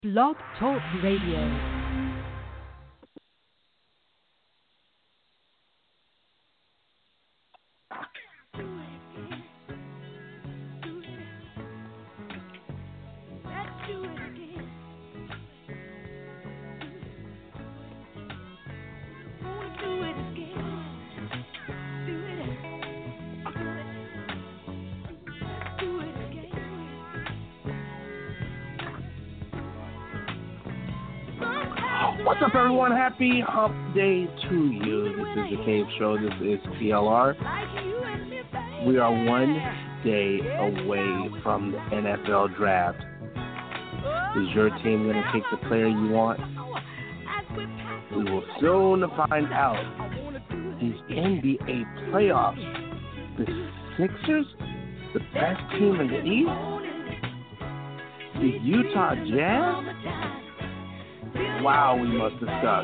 Blog Talk Radio. What's up, everyone? Happy Hump Day to you. This is The Cave Show. This is PLR. We are one day away from the NFL Draft. Is your team going to take the player you want? We will soon find out. These NBA playoffs, the Sixers, the best team in the East? The Utah Jazz? Wow, we must discuss.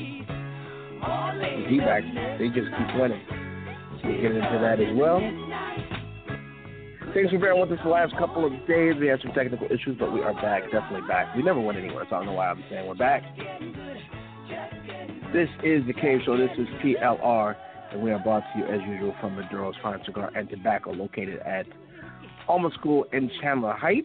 The D-backs, they just keep winning. We'll get into that as well. Thanks for bearing with us the last couple of days. We had some technical issues, but we are back, definitely back. We never went anywhere, so I don't know why I'm saying we're back. This is The Cave Show. This is PLR, and we are brought to you, as usual, from Maduro's Fine Cigar and Tobacco, located at Alma School in Chandler Heights.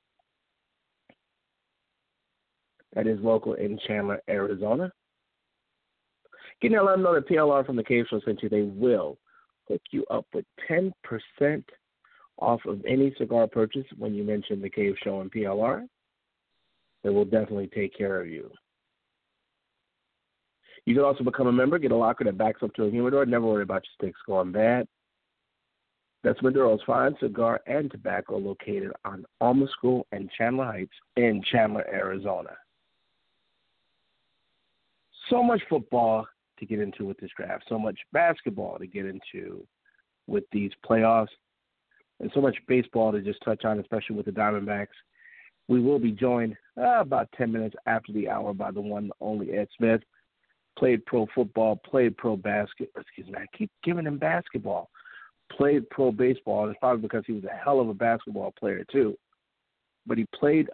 That is local in Chandler, Arizona. Can you let them know that PLR from The Cave Show sent you? They will hook you up with 10% off of any cigar purchase when you mention The Cave Show and PLR. They will definitely take care of you. You can also become a member, get a locker that backs up to a humidor, never worry about your sticks going bad. That's Maduro's Fine Cigar and Tobacco, located on Alma School and Chandler Heights in Chandler, Arizona. So much football to get into with this draft, so much basketball to get into with these playoffs, and so much baseball to just touch on, especially with the Diamondbacks. We will be joined about 10 minutes after the hour by the one and only Ed Smith. Played pro football, played pro basketball. Excuse me, I keep giving him basketball. Played pro baseball, and it's probably because he was a hell of a basketball player too. But he played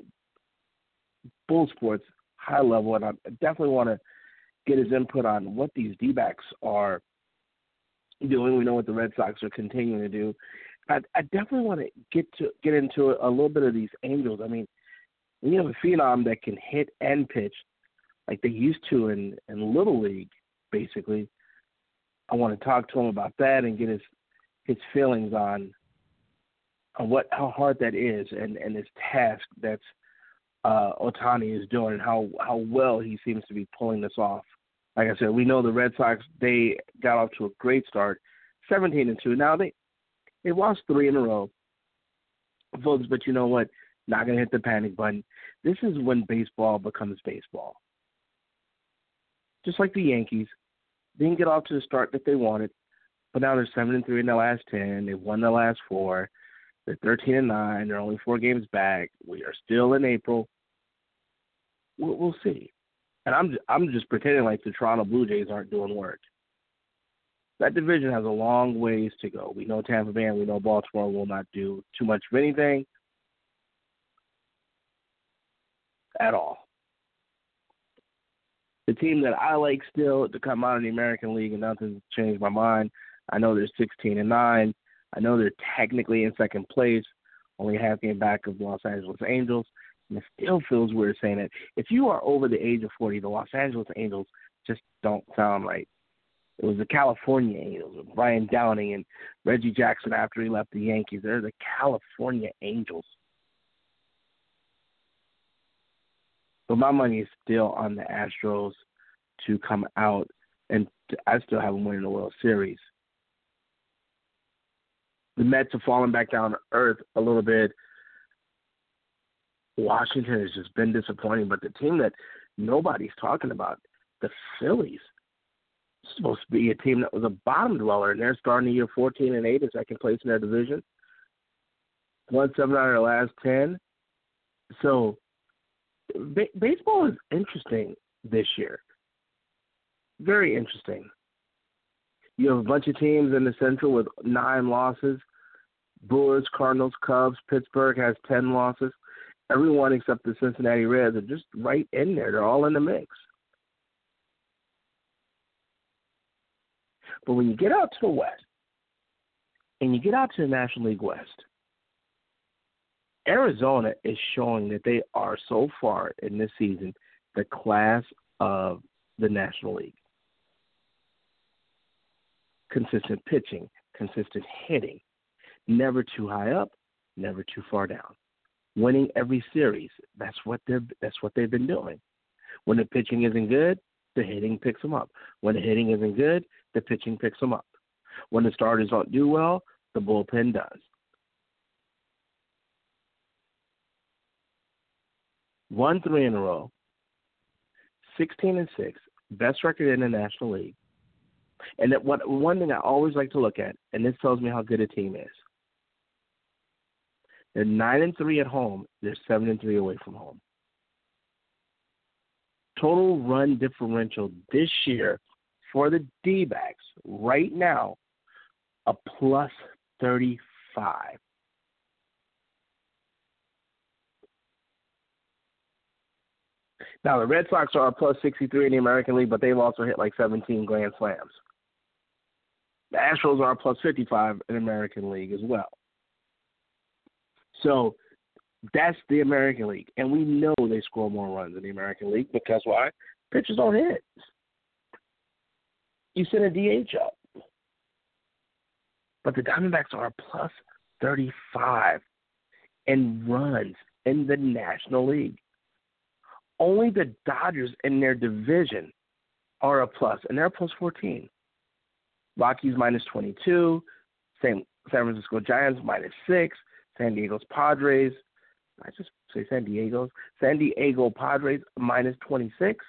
bull sports high level, and I definitely want to get his input on what these D-backs are doing. We know what the Red Sox are continuing to do. I definitely want to get into a little bit of these Angels. I mean, when you have a phenom that can hit and pitch like they used to in Little League, basically, I want to talk to him about that and get his feelings on how hard that is and his task that's Ohtani is doing and how well he seems to be pulling this off. Like I said, we know the Red Sox, they got off to a great start, 17-2. Now they lost 3 in a row, folks, but you know what? Not going to hit the panic button. This is when baseball becomes baseball. Just like the Yankees, they didn't get off to the start that they wanted, but now they're 7-3 in the last 10. They've won the last 4. They're 13-9. They're only 4 games back. We are still in April. We'll see. And I'm just pretending like the Toronto Blue Jays aren't doing work. That division has a long ways to go. We know Tampa Bay and we know Baltimore will not do too much of anything at all. The team that I like still to come out of the American League, and nothing's changed my mind, I know they're 16-9. I know they're technically in second place, only half game back of the Los Angeles Angels. And it still feels weird saying it. If you are over the age of 40, the Los Angeles Angels just don't sound right. It was the California Angels with Brian Downing and Reggie Jackson after he left the Yankees. They're the California Angels. But my money is still on the Astros to come out, and I still have them winning the World Series. The Mets have fallen back down to earth a little bit. Washington has just been disappointing, but the team that nobody's talking about, the Phillies, is supposed to be a team that was a bottom dweller, and they're starting the year 14-8 in second place in their division. Won 7 out of their last 10. So baseball is interesting this year. Very interesting. You have a bunch of teams in the Central with 9 losses. Brewers, Cardinals, Cubs. Pittsburgh has 10 losses. Everyone except the Cincinnati Reds are just right in there. They're all in the mix. But when you get out to the West and you get out to the National League West, Arizona is showing that they are so far in this season the class of the National League. Consistent pitching, consistent hitting, never too high up, never too far down. Winning every series. That's what they've been doing. When the pitching isn't good, the hitting picks them up. When the hitting isn't good, the pitching picks them up. When the starters don't do well, the bullpen does. 1-3 in a row, 16-6, best record in the National League. And one thing I always like to look at, and this tells me how good a team is. They're 9-3 at home. They're 7-3 away from home. Total run differential this year for the D-backs right now, a plus 35. Now, the Red Sox are a plus 63 in the American League, but they've also hit like 17 grand slams. The Astros are a plus 55 in the American League as well. So that's the American League. And we know they score more runs in the American League because why? Pitchers don't hit. You send a DH up. But the Diamondbacks are a plus 35 in runs in the National League. Only the Dodgers in their division are a plus, and they're a plus 14. Rockies minus 22, San Francisco Giants minus 6, San Diego's Padres, I just say San Diego Padres minus 26.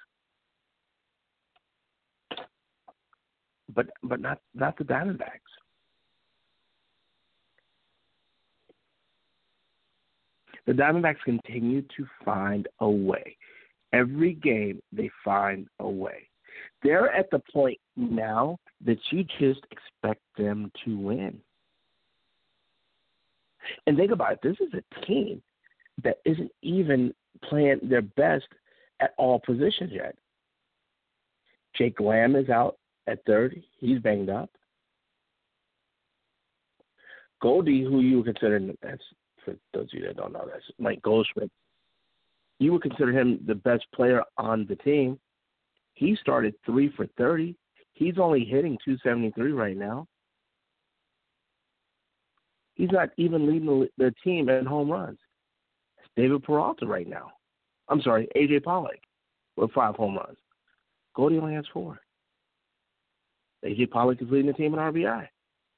But not the Diamondbacks. The Diamondbacks continue to find a way. Every game, they find a way. They're at the point now that you just expect them to win. And think about it. This is a team that isn't even playing their best at all positions yet. Jake Lamb is out at third. He's banged up. Goldie, who you would consider, that's for those of you that don't know, that's Mike Goldschmidt. You would consider him the best player on the team. He started 3 for 30. He's only hitting 273 right now. He's not even leading the team in home runs. It's David Peralta right now. I'm sorry, A.J. Pollock with 5 home runs. Goldie only has 4. A.J. Pollock is leading the team in RBI.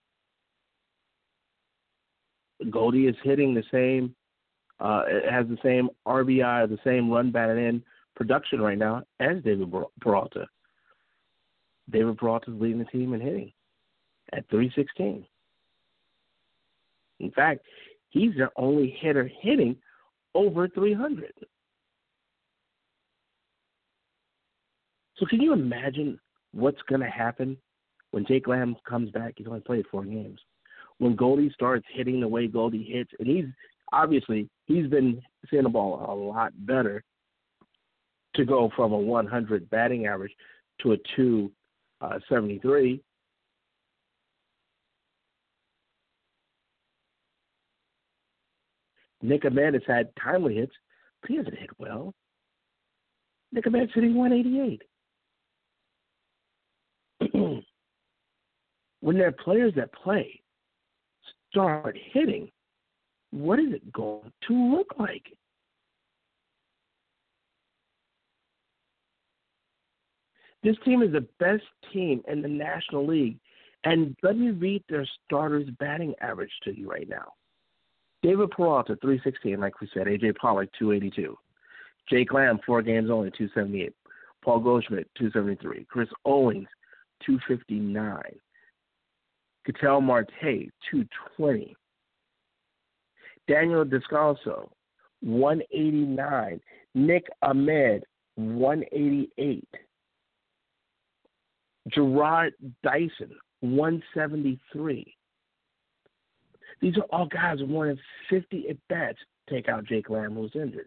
Goldie is hitting the same, has the same RBI, the same run batted in production right now as David Peralta. David Peralta is leading the team in hitting at 316. In fact, he's their only hitter hitting over 300. So can you imagine what's going to happen when Jake Lamb comes back? He's only played 4 games. When Goldie starts hitting the way Goldie hits, and he's been seeing the ball a lot better to go from a 100 batting average to a 273. Nick Ahmed has had timely hits, but he hasn't hit well. Nick Ahmed's hitting 188. When there are players that play start hitting, what is it going to look like? This team is the best team in the National League, and let me read their starters' batting average to you right now. David Peralta, 316, like we said. A.J. Pollock, 282. Jake Lamb, 4 games only, 278. Paul Goldschmidt, 273. Chris Owings, 259. Ketel Marte, 220. Daniel Descalso, 189. Nick Ahmed, 188. Gerard Dyson, 173. These are all guys with more than 50 at-bats take out Jake Lamb, who's injured.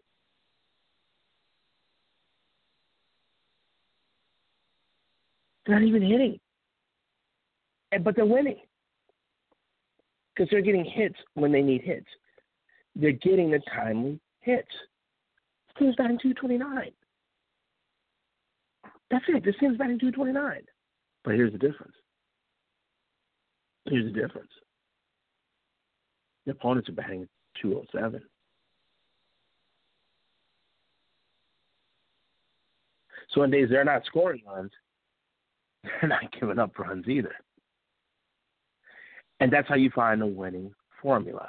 They're not even hitting. But they're winning. Because they're getting hits when they need hits. They're getting the timely hits. This team's batting .229. That's it. This team's batting .229. But here's the difference. The opponents are batting .207. So on days they're not scoring runs, they're not giving up runs either. And that's how you find a winning formula.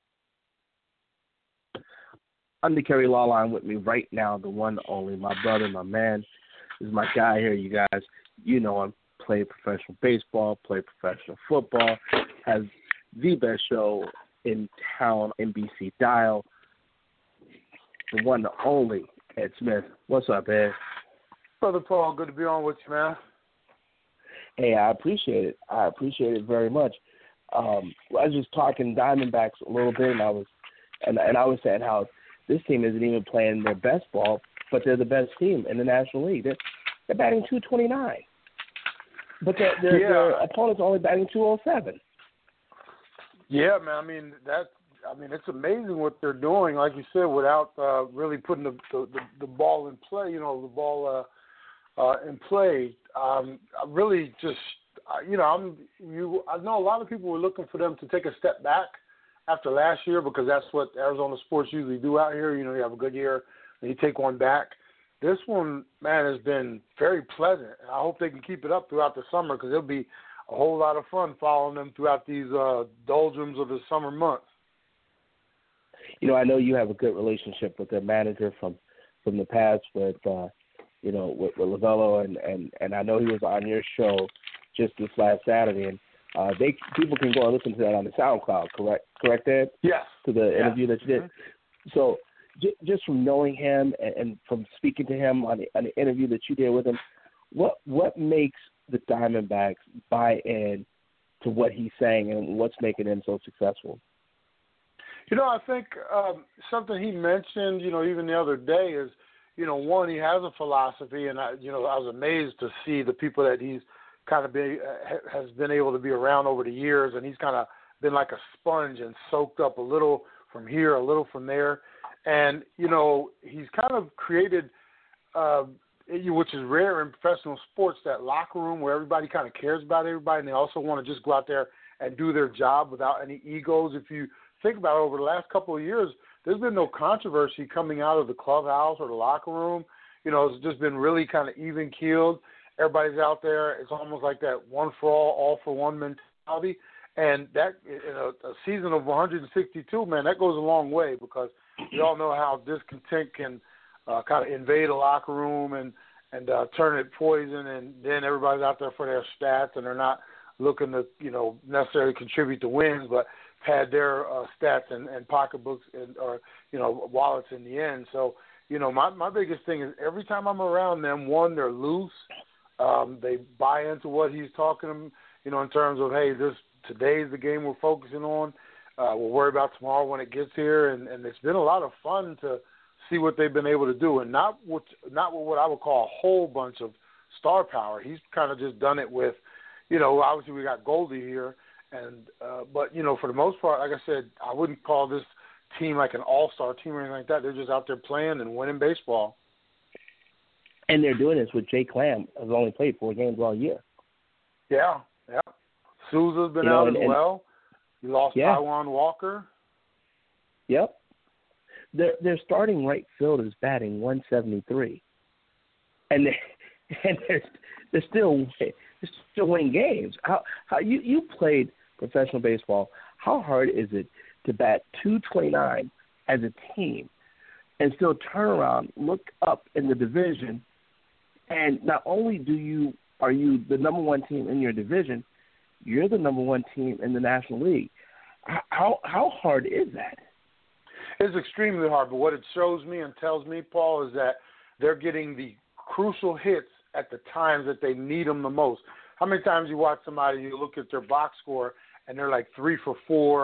On the Kerry Law Line with me right now, the one only, my brother, my man, is my guy here, you guys. You know him. Played professional baseball, played professional football, has the best show in town, NBC Dial. The one, the only, Ed Smith. What's up, Ed? Brother Paul, good to be on with you, man. Hey, I appreciate it. I appreciate it very much. I was just talking Diamondbacks a little bit, and I was saying how this team isn't even playing their best ball, but they're the best team in the National League. They're batting .229, but their opponents only batting .207. Yeah, man. I mean, it's amazing what they're doing. Like you said, without really putting the ball in play. In play. I really just, I know a lot of people were looking for them to take a step back after last year because that's what Arizona sports usually do out here. You know, you have a good year, and you take one back. This one, man, has been very pleasant. I hope they can keep it up throughout the summer because it'll be a whole lot of fun following them throughout these doldrums of the summer months. You know, I know you have a good relationship with their manager from the past with Lovello, and I know he was on your show just this last Saturday, and people can go and listen to that on the SoundCloud, correct, Ed? Yes. To the interview that you did. Mm-hmm. So just from knowing him and from speaking to him on the interview that you did with him, what makes the Diamondbacks buy in to what he's saying and what's making him so successful? You know, I think something he mentioned, even the other day is, one, he has a philosophy, and I was amazed to see the people that he's kind of has been able to be around over the years, and he's kind of been like a sponge and soaked up a little from here, a little from there, and he's kind of created, which is rare in professional sports, that locker room where everybody kind of cares about everybody, and they also want to just go out there and do their job without any egos. If you think about it, over the last couple of years, there's been no controversy coming out of the clubhouse or the locker room. It's just been really kind of even-keeled. Everybody's out there. It's almost like that one for all for one mentality. And that, in a season of 162, man, that goes a long way because we all know how discontent can kind of invade a locker room and turn it poison, and then everybody's out there for their stats, and they're not looking to, necessarily contribute to wins, but pad their stats and pocketbooks or wallets in the end. So, my biggest thing is every time I'm around them, one, they're loose. They buy into what he's talking, in terms of, hey, today's the game we're focusing on. We'll worry about tomorrow when it gets here. And it's been a lot of fun to see what they've been able to do, and not with what I would call a whole bunch of star power. He's kind of just done it with, obviously we got Goldie here, but for the most part, like I said, I wouldn't call this team like an all-star team or anything like that. They're just out there playing and winning baseball. And they're doing this with Jake Lamb, who's only played 4 games all year. Yeah. Souza's been out as well. He lost Taijuan Walker. Yep. Their starting right field is batting 173, and they're still winning games. How you played professional baseball? How hard is it to bat .229 as a team and still turn around, look up in the division, and not only are you the number one team in your division, you're the number one team in the National League. How hard is that? It's extremely hard, but what it shows me and tells me, Paul, is that they're getting the crucial hits at the times that they need them the most. How many times you watch somebody, you look at their box score, and they're like 3 for 4,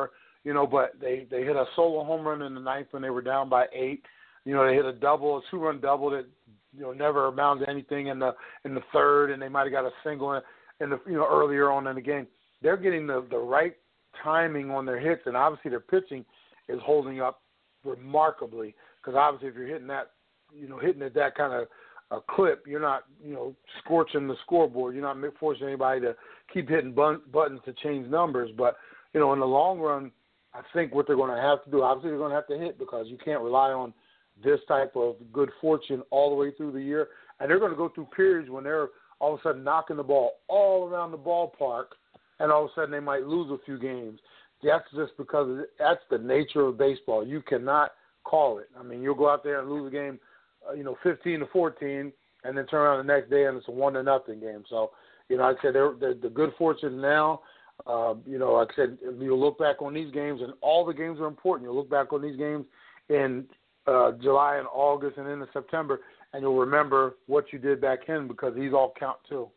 but they hit a solo home run in the ninth when they were down by 8. They hit a 2-run double that never amounted to anything in the third, and they might have got a single in the earlier on in the game. They're getting the right timing on their hits, and obviously their pitching is holding up remarkably. Because obviously, if you're hitting that, hitting at that kind of a clip, you're not, scorching the scoreboard. You're not forcing anybody to keep hitting buttons to change numbers. But in the long run, I think what they're going to have to do, obviously, they're going to have to hit because you can't rely on this type of good fortune all the way through the year. And they're going to go through periods when they're all of a sudden knocking the ball all around the ballpark, and all of a sudden they might lose a few games. That's just because that's the nature of baseball. You cannot call it. I mean, you'll go out there and lose a game, 15-14, and then turn around the next day and it's a 1-0 game. So, like I said, they're the good fortune now. Like I said, you'll look back on these games, and all the games are important. You'll look back on these games in July and August and into September, and you'll remember what you did back then because these all count too.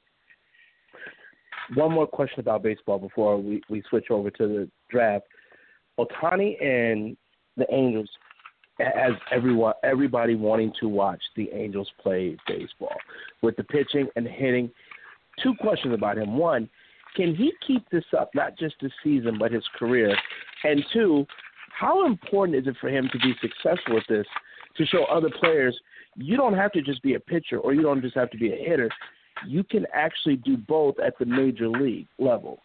One more question about baseball before we switch over to the draft. Ohtani and the Angels has everybody wanting to watch the Angels play baseball with the pitching and the hitting. 2 questions about him. 1, can he keep this up, not just this season, but his career? And 2, how important is it for him to be successful with this to show other players you don't have to just be a pitcher or you don't just have to be a hitter. You can actually do both at the major league level?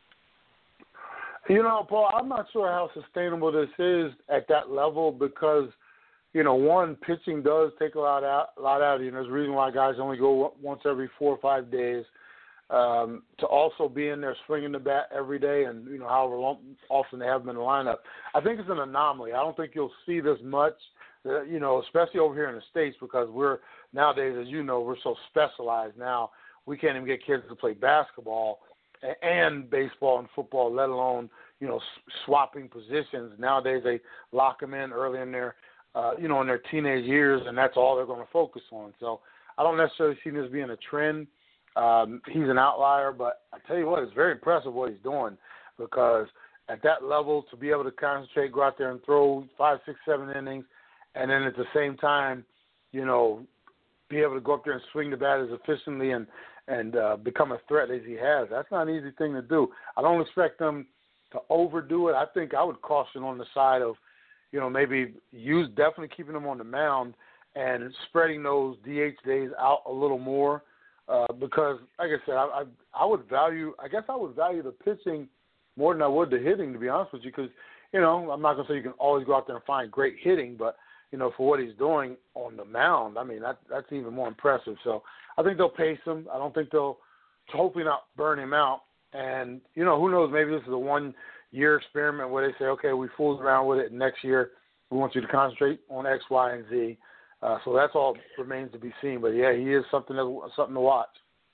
Paul, I'm not sure how sustainable this is at that level because, one, pitching does take a lot out of you. And there's a reason why guys only go once every 4 or 5 days. To also be in there swinging the bat every day and, however often they have them in the lineup. I think it's an anomaly. I don't think you'll see this much, especially over here in the States because we're nowadays, as we're so specialized now. We can't even get kids to play basketball and baseball and football, let alone, swapping positions. Nowadays they lock them in early in their, in their teenage years, and that's all they're going to focus on. So I don't necessarily see this being a trend. He's an outlier, but I tell you what, it's very impressive what he's doing because at that level to be able to concentrate, go out there and throw 5, 6, 7 innings, and then at the same time, be able to go up there and swing the bat as efficiently and become a threat as he has. That's not an easy thing to do. I don't expect them to overdo it. I think I would caution on the side of, maybe definitely keeping him on the mound and spreading those DH days out a little more. Because, like I said, I would value the pitching more than I would the hitting, to be honest with you, because, I'm not going to say you can always go out there and find great hitting, but, for what he's doing on the mound, I mean, that's even more impressive. So I think they'll pace him. I don't think they'll hopefully not burn him out. And, who knows, maybe this is a 1-year experiment where they say, okay, we fooled around with it, and next year we want you to concentrate on X, Y, and Z. So that's all remains to be seen. But, yeah, he is something to watch.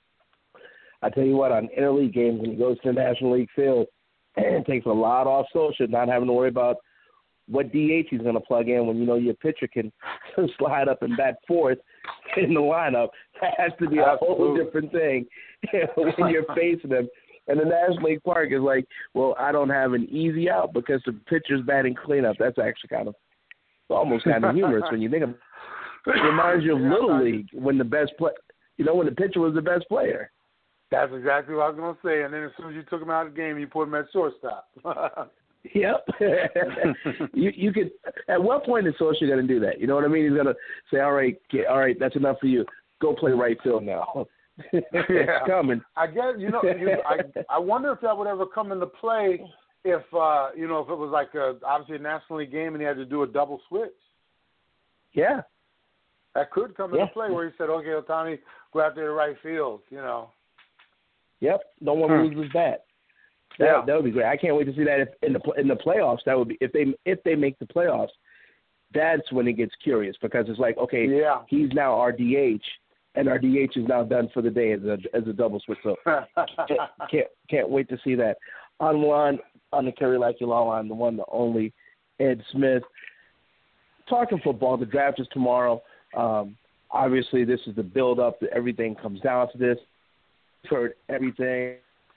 I tell you what, on interleague games, when he goes to the National League field, it takes a lot off social, not having to worry about what DH he's going to plug in when your pitcher can slide up and bat fourth in the lineup. That has to be a whole different thing when you're facing him. And the National League Park is like, well, I don't have an easy out because the pitcher's batting cleanup. That's actually almost kind of humorous when you think of it. It reminds you of Little League when the best when the pitcher was the best player. That's exactly what I was going to say. And then as soon as you took him out of the game, you put him at shortstop. Yep. you could. At what point is Socha going to do that? You know what I mean? He's going to say, all right, that's enough for you. Go play right field now. It's coming. I guess I wonder if that would ever come into play if if it was like obviously a National League game and he had to do a double switch. Yeah. That could come into play where he said, okay, Ohtani, go out there to right field, Yep. Don't want to lose his bat. That would be great. I can't wait to see that in the playoffs. That would be if they make the playoffs. That's when it gets curious because it's like, okay, he's now our DH, and our DH is now done for the day as a double switch. So can't wait to see that. On the Kerry Law line, the one, the only, Ed Smith. Talking football, the draft is tomorrow. Obviously, this is the build-up. Everything comes down to this. Heard everything.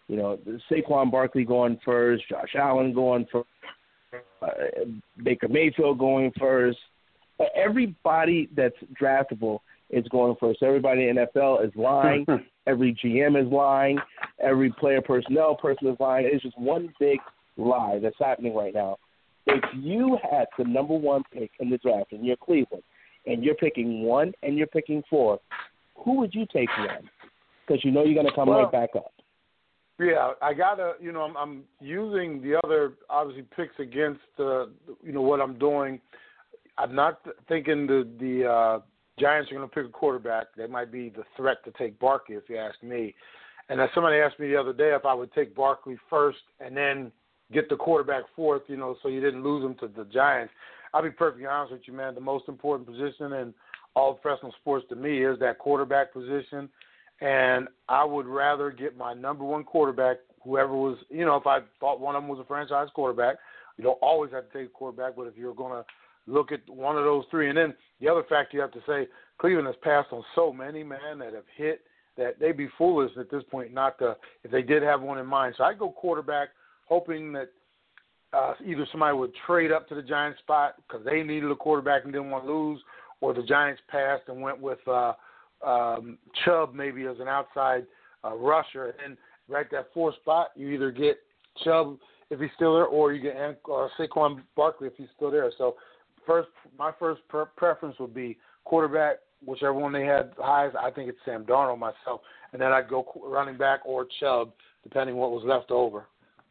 You know, Saquon Barkley going first, Josh Allen going first, Baker Mayfield going first. Everybody that's draftable is going first. Everybody in the NFL is lying. Every GM is lying. Every player personnel person is lying. It's just one big lie that's happening right now. If you had the number one pick in the draft and you're Cleveland and you're picking 1 and you're picking 4, who would you take one? Because you know you're going to come right back up. Yeah, I gotta. You know, I'm using the other obviously picks against what I'm doing. I'm not thinking the Giants are going to pick a quarterback. They might be the threat to take Barkley, if you ask me. And as somebody asked me the other day if I would take Barkley first and then get the quarterback fourth, so you didn't lose him to the Giants. I'll be perfectly honest with you, man. The most important position in all professional sports to me is that quarterback position. And I would rather get my number one quarterback, whoever was, if I thought one of them was a franchise quarterback. You don't always have to take a quarterback, but if you're going to look at one of those three. And then the other factor you have to say, Cleveland has passed on so many, man, that have hit that they'd be foolish at this point not to, if they did have one in mind. So I'd go quarterback, hoping that either somebody would trade up to the Giants spot because they needed a quarterback and didn't want to lose, or the Giants passed and went with Chubb maybe as an outside rusher. And right that fourth spot, you either get Chubb if he's still there, or you get Saquon Barkley if he's still there. So my first preference would be quarterback, whichever one they had highest. I think it's Sam Darnold myself, and then I'd go running back or Chubb, depending what was left over.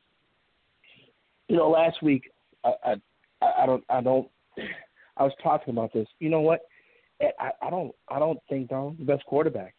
Last week I was talking about this. You know what? I don't think Darnold's the best quarterback.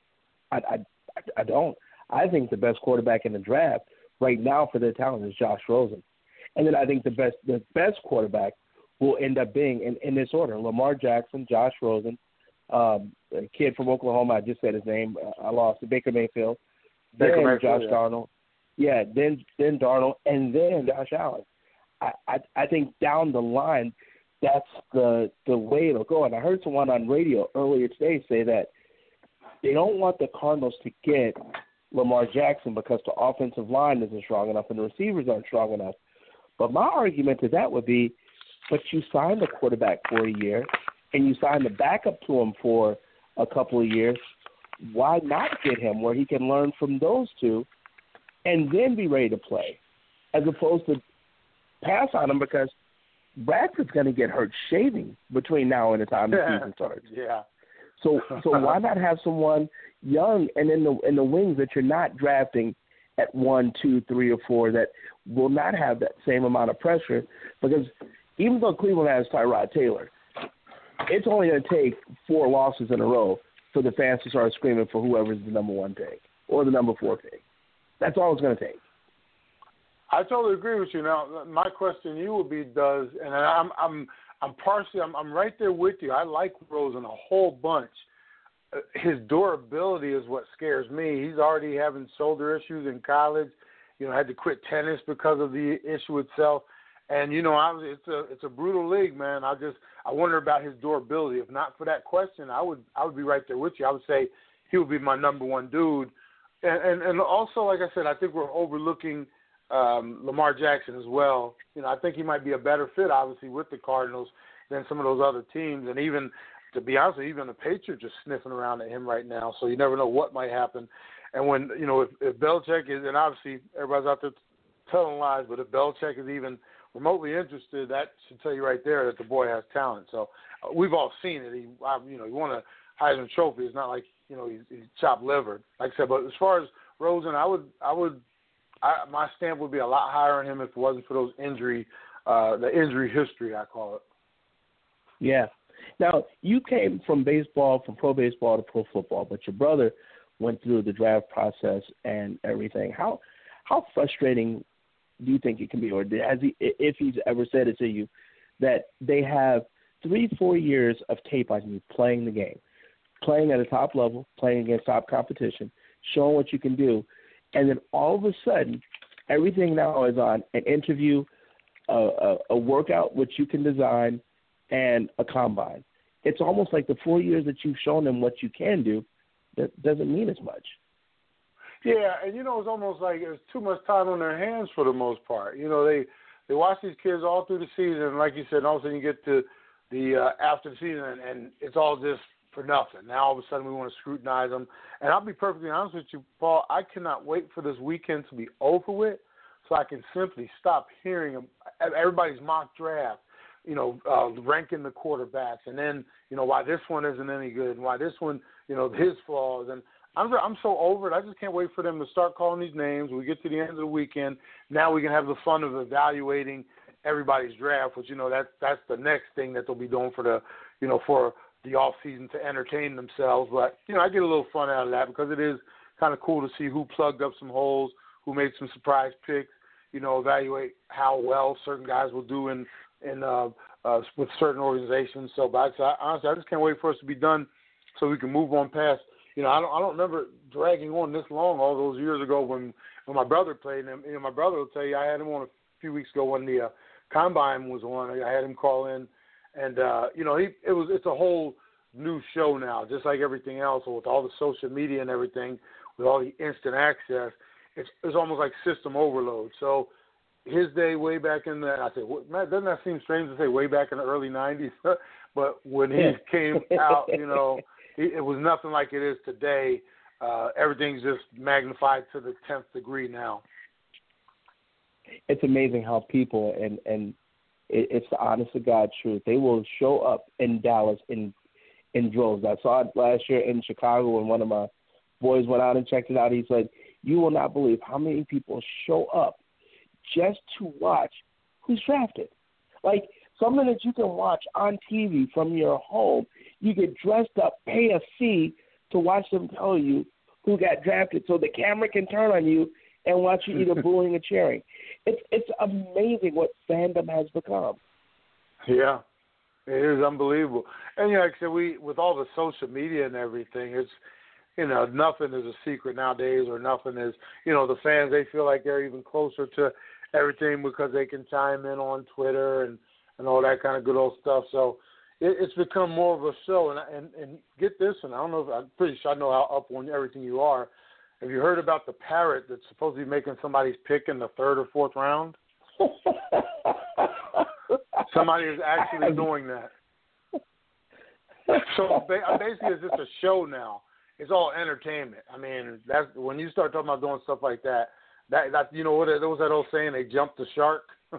I don't. I think the best quarterback in the draft right now for their talent is Josh Rosen, and then I think the best quarterback will end up being in this order: Lamar Jackson, Josh Rosen, a kid from Oklahoma. I just said his name. I lost it. Baker Mayfield. Then Josh Darnold. Yeah. Then Darnold, and then Josh Allen. I think down the line, that's the way it'll go. And I heard someone on radio earlier today say that they don't want the Cardinals to get Lamar Jackson because the offensive line isn't strong enough and the receivers aren't strong enough. But my argument to that would be, but you signed the quarterback for a year and you signed the backup to him for a couple of years. Why not get him where he can learn from those two and then be ready to play, as opposed to pass on him because Bradford's going to get hurt shaving between now and the time the season starts. Yeah. So why not have someone young and in the wings that you're not drafting at 1, 2, 3, or 4 that will not have that same amount of pressure? Because even though Cleveland has Tyrod Taylor, it's only going to take 4 losses in a row for the fans to start screaming for whoever's the number 1 pick or the number 4 pick. That's all it's going to take. I totally agree with you. Now, my question to you would be, and I'm right there with you. I like Rosen a whole bunch. His durability is what scares me. He's already having shoulder issues in college. Had to quit tennis because of the issue itself. And it's a brutal league, man. I wonder about his durability. If not for that question, I would be right there with you. I would say he would be my number 1 dude. And also, like I said, I think we're overlooking Lamar Jackson as well. I think he might be a better fit, obviously, with the Cardinals than some of those other teams. And even, to be honest, even the Patriots are sniffing around at him right now. So you never know what might happen. And when, if Belichick is, and obviously everybody's out there telling lies, but if Belichick is even remotely interested, that should tell you right there that the boy has talent. So we've all seen it. He won a Heisman Trophy. It's not like, he's chopped liver. Like I said, but as far as Rosen, my stamp would be a lot higher on him if it wasn't for those the injury history, I call it. Yeah. Now, you came from pro baseball to pro football, but your brother went through the draft process and everything. How frustrating do you think it can be, or if he's ever said it to you, that they have 3-4 years of tape on you playing the game, playing at a top level, playing against top competition, showing what you can do, and then all of a sudden, everything now is on an interview, a workout which you can design, and a combine. It's almost like the 4 years that you've shown them what you can do, that doesn't mean as much. Yeah, and it's almost like there's too much time on their hands for the most part. They watch these kids all through the season, and like you said, all of a sudden you get to the after the season, and it's all just for nothing. Now all of a sudden we want to scrutinize them. And I'll be perfectly honest with you, Paul, I cannot wait for this weekend to be over with so I can simply stop hearing everybody's mock draft, ranking the quarterbacks, and then, why this one isn't any good, and why this one, his flaws. And I'm so over it. I just can't wait for them to start calling these names. We get to the end of the weekend. Now we can have the fun of evaluating everybody's draft, which, that's the next thing that they'll be doing for the off season to entertain themselves. But, I get a little fun out of that because it is kind of cool to see who plugged up some holes, who made some surprise picks, evaluate how well certain guys will do in with certain organizations. So, but honestly, I just can't wait for us to be done so we can move on past. I don't remember dragging on this long all those years ago when my brother played. And my brother will tell you, I had him on a few weeks ago when the combine was on. I had him call in, and it's a whole new show now, just like everything else. With all the social media and everything, with all the instant access, it's almost like system overload. So his day way back in the, I said, man, doesn't that seem strange to say way back in the early 90s? But when he came out, it was nothing like it is today. Everything's just magnified to the 10th degree now. It's amazing how people, and it's the honest to God truth, they will show up in Dallas in droves. I saw it last year in Chicago when one of my boys went out and checked it out. He said, you will not believe how many people show up just to watch who's drafted. Like something that you can watch on TV from your home. You get dressed up, pay a fee to watch them tell you who got drafted so the camera can turn on you and watch you either booing or cheering. It's amazing what fandom has become. Yeah, it is unbelievable. And like I said, with all the social media and everything, it's, nothing is a secret nowadays, or nothing is, the fans, they feel like they're even closer to everything because they can chime in on Twitter and all that kind of good old stuff. So it's become more of a show. And get this, and I don't know if I'm pretty sure I know how up on everything you are. Have you heard about the parrot that's supposed to be making somebody's pick in the third or fourth round? Somebody is actually doing that. So basically, it's just a show now. It's all entertainment. I mean, that's when you start talking about doing stuff like that. That what was that old saying? They jumped the shark.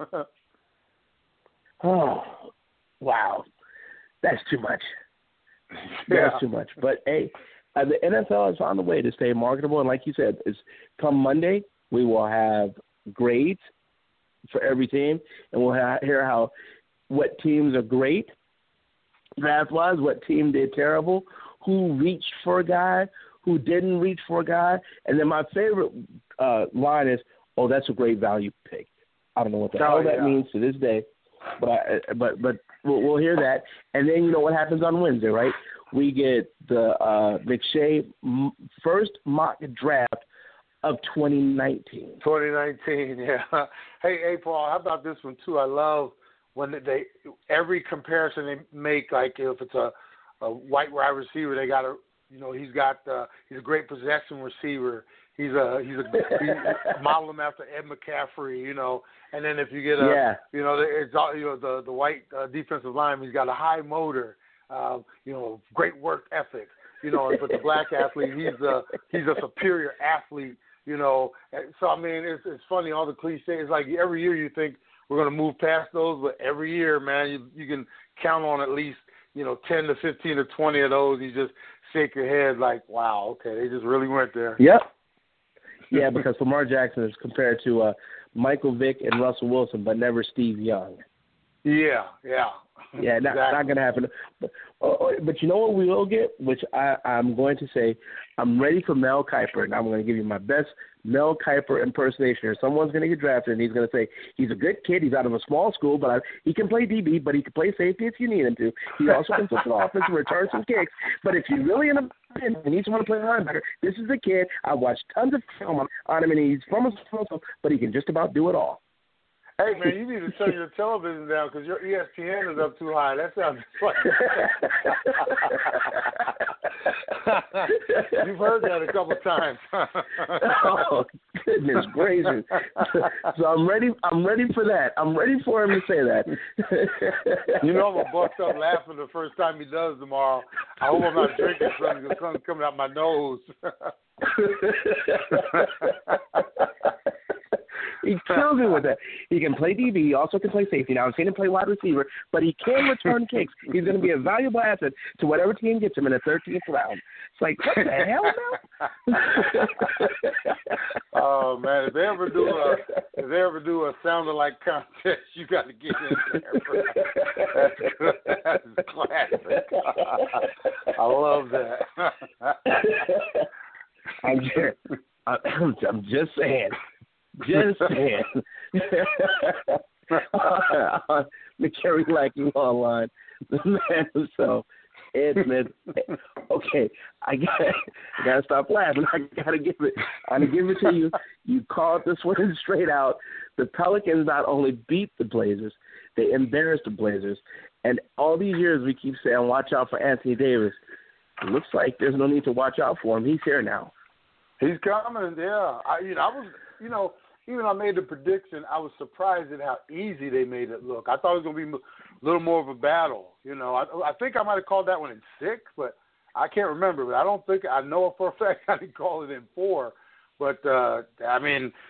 Oh, wow, that's too much. That's too much. But hey, the NFL is on the way to stay marketable, and like you said, come Monday we will have grades for every team, and we'll hear what teams are great draft-wise, what team did terrible, who reached for a guy, who didn't reach for a guy, and then my favorite line is, "Oh, that's a great value pick." I don't know what the hell that means to this day, but we'll hear that, and then what happens on Wednesday, right? We get the McShay first mock draft of 2019. 2019, yeah. Hey, Paul, how about this one too? I love when every comparison they make, like if it's a white wide receiver, they got he's a great possession receiver. He's model him after Ed McCaffrey, and then if you get it's the white defensive lineman, he's got a high motor, great work ethic, but the black athlete, he's a superior athlete, So I mean, it's funny, all the cliches. Like every year you think we're going to move past those, but every year, man, you can count on at least 10 to 15 to 20 of those. You just shake your head like, wow, okay, they just really went there. Yep. Yeah, because Lamar Jackson is compared to Michael Vick and Russell Wilson, but never Steve Young. Yeah. Yeah, not going to happen. But you know what we will get, which I'm going to say, I'm ready for Mel Kiper, and I'm going to give you my best Mel Kiper impersonation. Someone's going to get drafted, and he's going to say, he's a good kid, he's out of a small school, but he can play DB, but he can play safety if you need him to. He also can flip the offense and return some kicks. But if you really in a and need someone to play linebacker, this is the kid. I watched tons of film on him, and he's from a small school, but he can just about do it all. Hey, man, you need to turn your television down because your ESPN is up too high. That sounds funny. You've heard that a couple of times. Oh, goodness gracious! So I'm ready for that. I'm ready for him to say that. You know I'm gonna bust up laughing the first time he does tomorrow. I hope I'm not drinking something because something's coming out my nose. He kills me with that. He can play DB. He also can play safety. Now, I've seen him play wide receiver, but he can return kicks. He's going to be a valuable asset to whatever team gets him in the 13th round. It's like, what the hell now? Oh, man. If they ever do a sounding like contest, you got to get in there, bro. That's good. That's classic. I love that. I'm just saying. Just saying. McCary Lackey online. Man, so Edmund. Okay, I gotta stop laughing. I gotta give it to you. You called this one straight out. The Pelicans not only beat the Blazers, they embarrassed the Blazers. And all these years we keep saying, watch out for Anthony Davis. It looks like there's no need to watch out for him. He's here now. He's coming, yeah. Even I made the prediction, I was surprised at how easy they made it look. I thought it was going to be a little more of a battle. I think I might have called that one in 6, but I can't remember. But I know for a fact I didn't call it in 4. But if I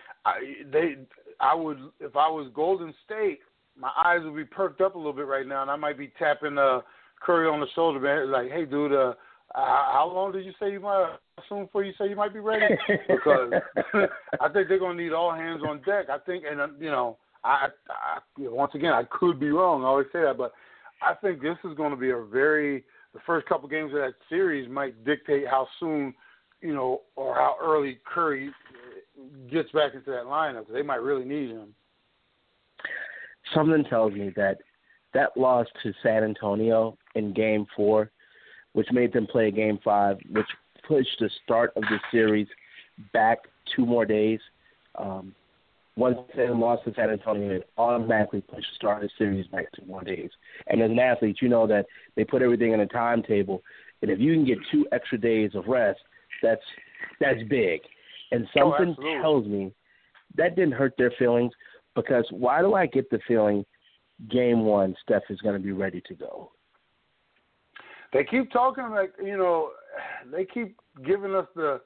was Golden State, my eyes would be perked up a little bit right now, and I might be tapping Curry on the shoulder, man. Like, hey, dude, how long did you say you might? Soon before you say you might be ready, because I think they're going to need all hands on deck. I think, and I once again, I could be wrong. I always say that, but I think this is going to be the first couple games of that series might dictate how soon, or how early Curry gets back into that lineup. They might really need him. Something tells me that loss to San Antonio in Game 4, which made them play Game 5, which pushed the start of the series back 2 more days. Once they lost to San Antonio, it automatically pushed the start of the series back 2 more days. And as an athlete, you know that they put everything in a timetable, and if you can get 2 extra days of rest, that's big. And something tells me that didn't hurt their feelings, because why do I get the feeling Game 1, Steph is going to be ready to go? They keep talking like, they keep giving us the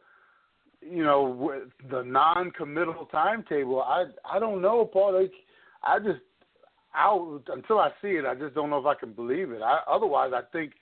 non-committal timetable. I don't know, Paul. Until I see it, I just don't know if I can believe it. Otherwise, I think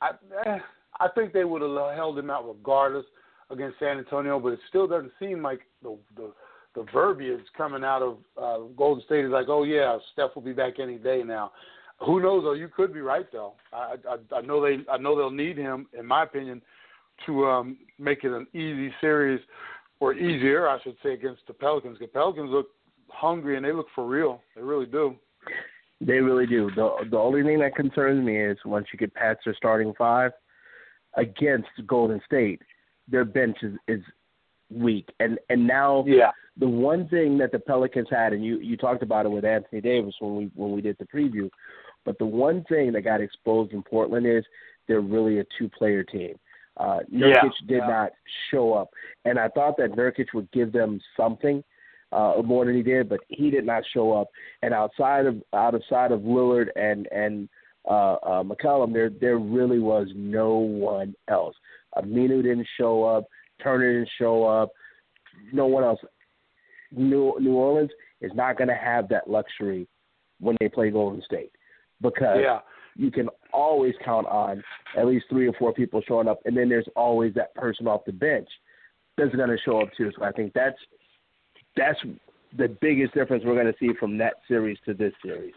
they would have held him out regardless against San Antonio, but it still doesn't seem like the verbiage coming out of Golden State is like, oh yeah, Steph will be back any day now. Who knows, though? You could be right, though. I know they'll need him, in my opinion, to make it an easy series, or easier, I should say, against the Pelicans. The Pelicans look hungry, and they look for real. They really do. They really do. The only thing that concerns me is once you get past their starting 5 against Golden State, their bench is weak. And now the one thing that the Pelicans had, and you talked about it with Anthony Davis when we did the preview, but the one thing that got exposed in Portland is they're really a 2-player team. Nurkic did not show up, and I thought that Nurkic would give them something more than he did, but he did not show up. And outside of Lillard and McCollum, there really was no one else. Aminu didn't show up. Turner didn't show up. No one else. New Orleans is not going to have that luxury when they play Golden State, because you can always count on at least 3 or 4 people showing up, and then there's always that person off the bench that's going to show up too. So I think that's the biggest difference we're going to see from that series to this series.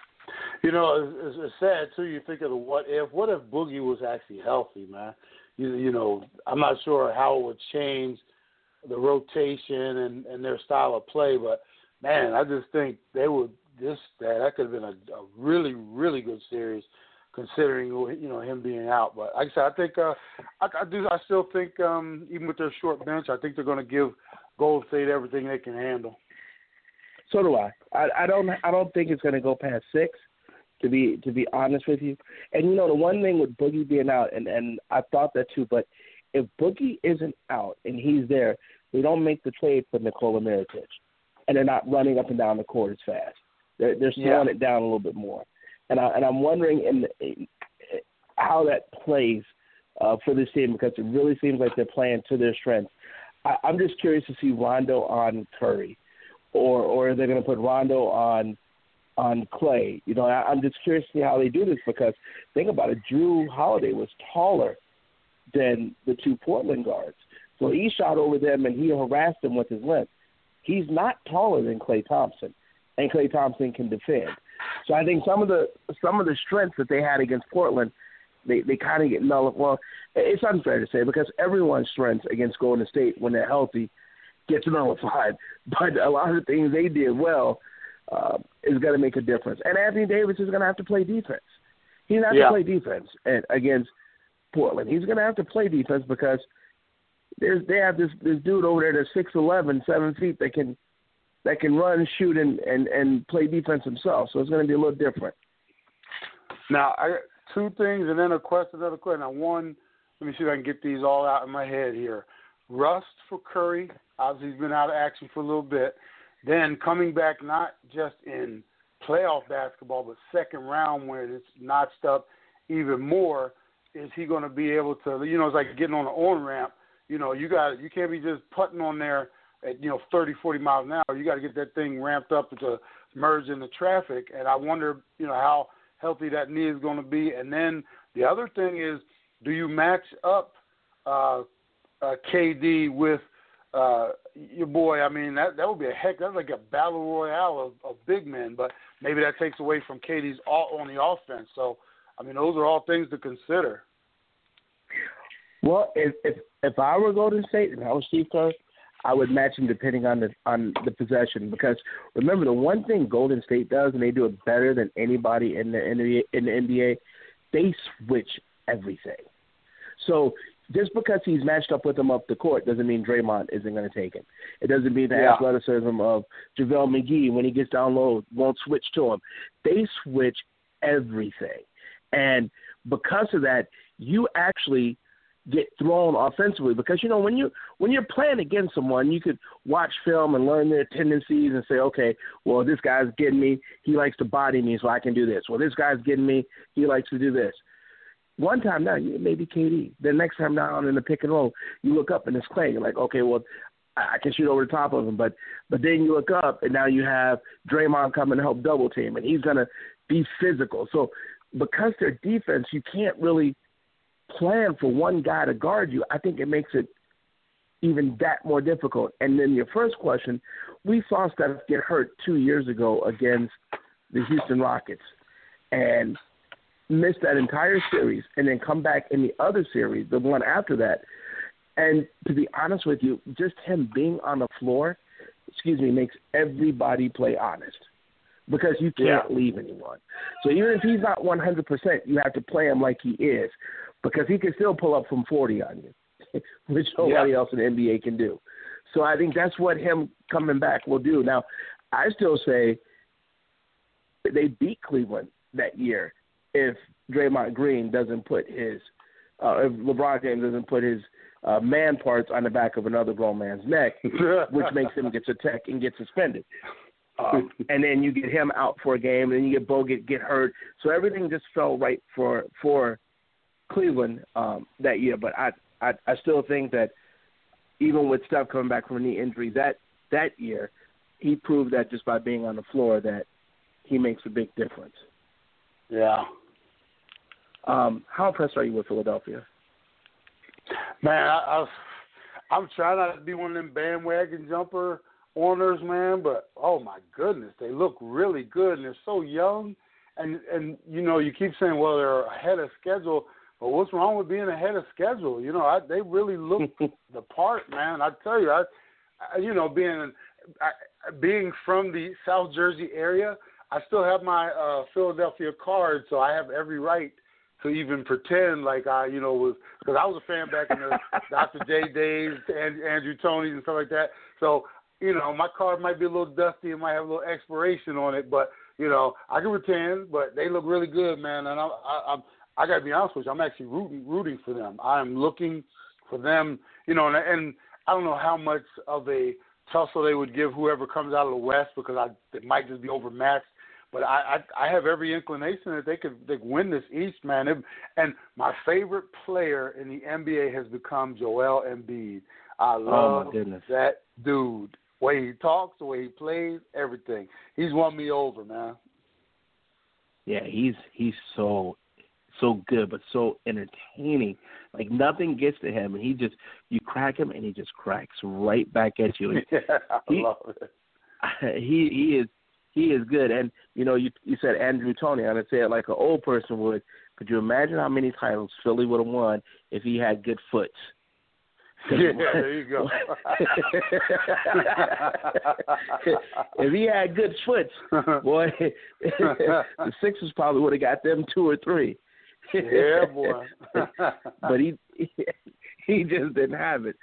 It's sad too. You think of the what if. What if Boogie was actually healthy, man? I'm not sure how it would change the rotation and their style of play, but man, I just think they would. That could have been a really, really good series, considering him being out. But like I said, I think I still think even with their short bench, I think they're going to give Golden State everything they can handle. So do I. I don't think it's going to go past 6. To be honest with you, and the one thing with Boogie being out, and I thought that too, but if Boogie isn't out and he's there, they don't make the trade for Nikola Mirotic, and they're not running up and down the court as fast. They're slowing it down a little bit more, and I'm wondering in how that plays for this team, because it really seems like they're playing to their strengths. I'm just curious to see Rondo on Curry, or are they going to put Rondo on Clay? You know, I'm just curious to see how they do this, because think about it, Drew Holiday was taller than the two Portland guards. So he shot over them and he harassed them with his length. He's not taller than Klay Thompson, and Klay Thompson can defend. So I think some of the strengths that they had against Portland, they kind of get nullified. Well, it's unfair to say, because everyone's strengths against Golden State when they're healthy gets nullified. But a lot of the things they did well is going to make a difference. And Anthony Davis is going to have to play defense. He's going to have to play defense against Portland. He's going to have to play defense, because they have this dude over there that's 6'11", 7 feet that can run, shoot, and play defense himself. So it's going to be a little different. Now, I got two things and then another question. Now, one, let me see if I can get these all out in my head here. Rust for Curry. Obviously, he's been out of action for a little bit. Then coming back not just in playoff basketball, but second round when it's notched up even more, is he going to be able to, it's like getting on an on-ramp. You can't be just putting on there at, 30, 40 miles an hour. You got to get that thing ramped up to merge into traffic. And I wonder, how healthy that knee is going to be. And then the other thing is, do you match up KD with your boy? I mean, that would be that's like a battle royale of big men, but maybe that takes away from KD's on the offense. So, I mean, those are all things to consider. Well, if I were Golden State and I was Steve Kerr, I would match him depending on the possession, because remember, the one thing Golden State does, and they do it better than anybody in the NBA, they switch everything. So just because he's matched up with him up the court doesn't mean Draymond isn't going to take him. It doesn't mean the athleticism of JaVale McGee, when he gets down low, won't switch to him. They switch everything. And because of that, you actually get thrown offensively, because when you're playing against someone, you could watch film and learn their tendencies and say, okay, well, this guy's getting me, he likes to body me, so I can do this. Well, this guy's getting me, he likes to do this. One time now, you may be KD. The next time down in the pick and roll, you look up and it's Klay. You're like, okay, well, I can shoot over the top of him, but then you look up and now you have Draymond coming to help double team, and he's gonna be physical. So because their defense, you can't really plan for one guy to guard you. I think it makes it even that more difficult. And then your first question, we saw Steph get hurt 2 years ago against the Houston Rockets and missed that entire series, and then come back in the other series, the one after that. And to be honest with you, just him being on the floor, makes everybody play honest, because you can't leave anyone. So even if he's not 100%, you have to play him like he is, because he can still pull up from 40 on you, which nobody else in the NBA can do. So I think that's what him coming back will do. Now, I still say they beat Cleveland that year if Draymond Green doesn't put his if LeBron James doesn't put his man parts on the back of another grown man's neck, which makes him get and get suspended. And then you get him out for a game, and then you get Bogut get hurt. So everything just fell right for Cleveland that year. But I still think that even with Steph coming back from a knee injury that year, he proved that just by being on the floor that he makes a big difference. Yeah. How impressed are you with Philadelphia? Man, I'm trying not to be one of them bandwagon jumper owners, man, but oh my goodness, they look really good, and they're so young. And you keep saying, well, they're ahead of schedule, but what's wrong with being ahead of schedule? They really look the part, man. I tell you, being from the South Jersey area, I still have my Philadelphia card, so I have every right to even pretend like I, was, because I was a fan back in the Dr. J days, Andrew Toney's and stuff like that. So, my card might be a little dusty and might have a little expiration on it, but, I can pretend, but they look really good, man. And I got to be honest with you, I'm actually rooting for them. I'm looking for them, and I don't know how much of a tussle they would give whoever comes out of the West because it might just be overmatched. But I have every inclination that they could win this East, man. And my favorite player in the NBA has become Joel Embiid. I love that dude. The way he talks, the way he plays, everything. He's won me over, man. Yeah, he's so good, but so entertaining. Like nothing gets to him, and you crack him, and he just cracks right back at you. Yeah, I love it. He is good, and you said Andrew Toney. I'm gonna say it like an old person would. Could you imagine how many titles Philly would have won if he had good foots? Yeah, there you go. If he had good foots, boy, the Sixers probably would have got them 2 or 3. Yeah, boy. But he just didn't have it.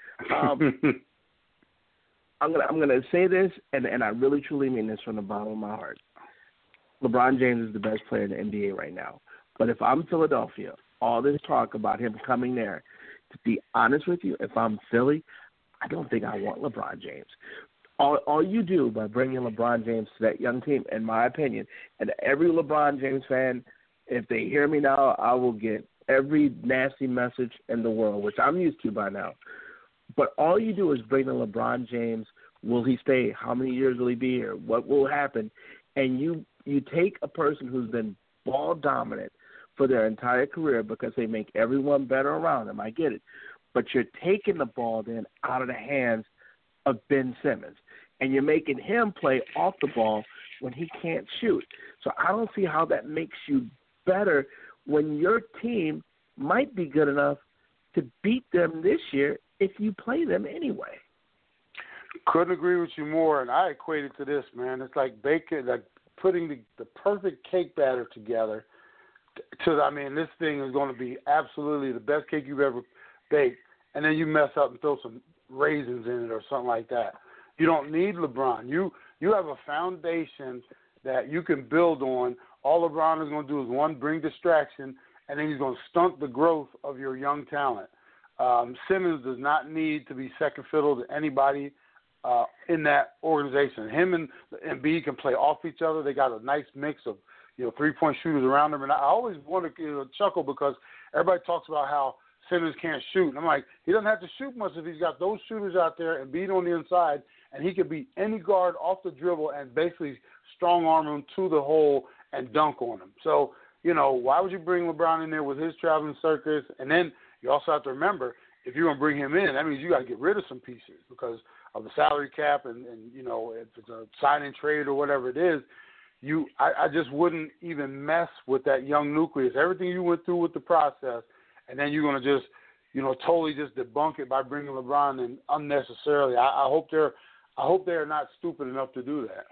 I'm gonna say this, and I really truly mean this from the bottom of my heart. LeBron James is the best player in the NBA right now. But if I'm Philadelphia, all this talk about him coming there, to be honest with you, if I'm Philly, I don't think I want LeBron James. All you do by bringing LeBron James to that young team, in my opinion, and every LeBron James fan, if they hear me now, I will get every nasty message in the world, which I'm used to by now. But all you do is bring in LeBron James. Will he stay? How many years will he be here? What will happen? And you take a person who's been ball dominant for their entire career because they make everyone better around them. I get it. But you're taking the ball then out of the hands of Ben Simmons, and you're making him play off the ball when he can't shoot. So I don't see how that makes you better when your team might be good enough to beat them this year if you play them anyway. Couldn't agree with you more, and I equate it to this, man. It's like putting the perfect cake batter together. This thing is going to be absolutely the best cake you've ever baked, and then you mess up and throw some raisins in it or something like that. You don't need LeBron. You have a foundation that you can build on. All LeBron is going to do is, one, bring distraction, and then he's going to stunt the growth of your young talent. Simmons does not need to be second fiddle to anybody in that organization. Him and Embiid can play off each other. They got a nice mix of 3-point shooters around them. And I always want to chuckle because everybody talks about how Simmons can't shoot. And I'm like, he doesn't have to shoot much if he's got those shooters out there and Embiid on the inside, and he can beat any guard off the dribble and basically strong-arm him to the hole and dunk on him. So, why would you bring LeBron in there with his traveling circus? And then you also have to remember, if you're going to bring him in, that means you got to get rid of some pieces because of the salary cap and if it's a sign and trade or whatever it is, I just wouldn't even mess with that young nucleus. Everything you went through with the process, and then you're going to just, totally just debunk it by bringing LeBron in unnecessarily. I hope they're not stupid enough to do that.